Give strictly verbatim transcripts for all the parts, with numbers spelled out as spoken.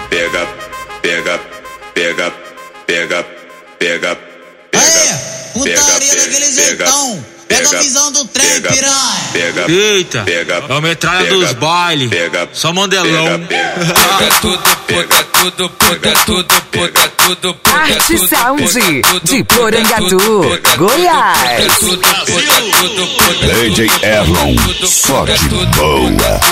pega, pega, pega, pega, pega. Aê, putaria daquele jeitão. Pega a visão do trem, piranha. Eita, é o metralha dos bailes. Só mandelão. Pega tudo, pega tudo, pega tudo, pega tudo, pega Arte tudo. Sound de Porangatu, Goiás. D J Erlon, só de boa.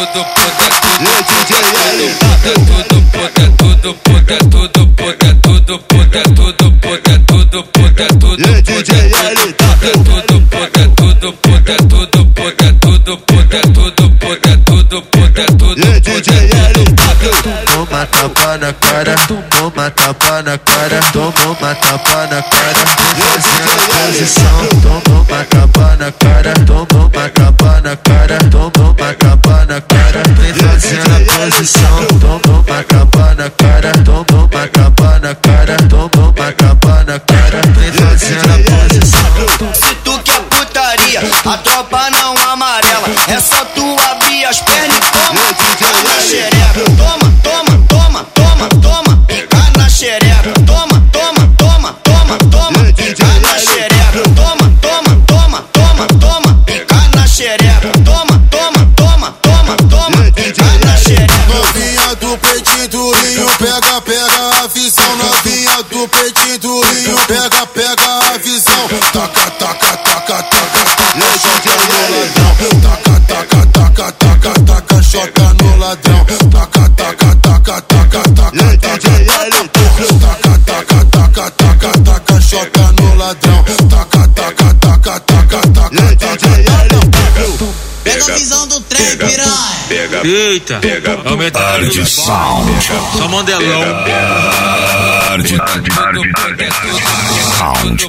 Pega tudo, pega tudo, pega tudo, pega tudo, pega tudo, pega tudo, pega tudo. Pega tudo, pega tudo, pega tudo, pega tudo, pega tudo, pega tudo, pega tudo. Toma tapa na cara, toma tapa na cara, toma tapa na cara. Fazendo posição, toma tapa na cara, toma tapa na cara, toma tapa na cara. Vem fazendo posição, toma tapa na cara, toma tapa na cara, toma tapa na cara. Vem fazendo posição. Se tu quer putaria, a tropa não amarela. É só tu abrir as pernas e toma, pica na xereca. Toma, toma, toma, toma, toma, pica na xereca. Toma, toma, toma, toma, toma, pica na xereca. Toma, toma, toma, toma, toma, pica na xereca. Toma, toma, toma, toma, toma, pica na xereca. Novinha do peitinho durinho, pega, pega a visão. Novinha do peitinho durinho, pega, pega a visão. Taca, taca, taca, taca, taca, taca no ladrão. Taca, taca, taca, taca, taca, chota no ladrão. Taca, taca, taca, taca, taca, taca, taca, taca, taca, taca, chota no ladrão. Taca, taca, taca, taca, taca, taca. Pega a visão do trem, piranha. Eita, é o metralha dos bailes. Só mandelão. Arte Sound,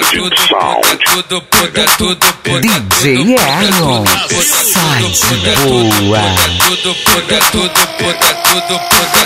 D J Erlon, sai de boa. Pega tudo, pega tudo, pega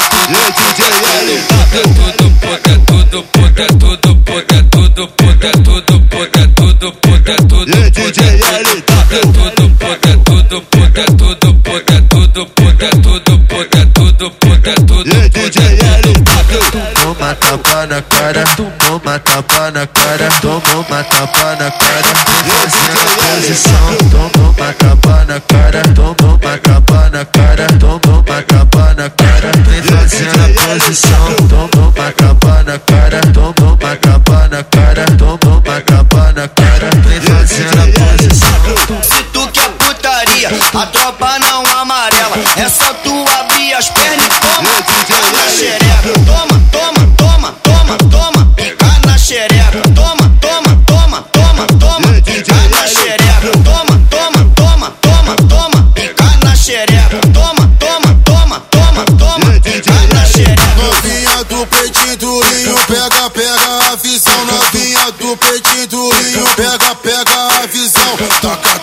tudo, pega tudo, pega tudo, pega tudo, pega tudo, pega tudo, pega tudo, pega tudo, pega tudo, pega tudo, pega tudo, pega tudo, pega tudo, pega tudo. Toma tapa na cara, toma tapa na cara, toma tapa na cara. Vem fazendo posição, toma tapa na cara, toma tapa na cara, toma tapa na cara. Vem fazendo posição, toma tapa na cara, toma tapa na cara, toma tapa na cara. Vem fazendo posição. Se tu quer putaria, a tropa não amarela. É só tu abrir as pernas e toma, pica na xereca. Toma, toma, toma, toma, toma, pica na xereca. Toma, toma, toma, toma, toma, pica na xereca. Toma, toma, toma, toma, toma, pica na xereca. Toma, toma, toma, toma, toma, pica na xereca. Novinha do peitinho durinho, pega, pega a visão. Novinha do peitinho durinho, pega, pega a visão. Taca,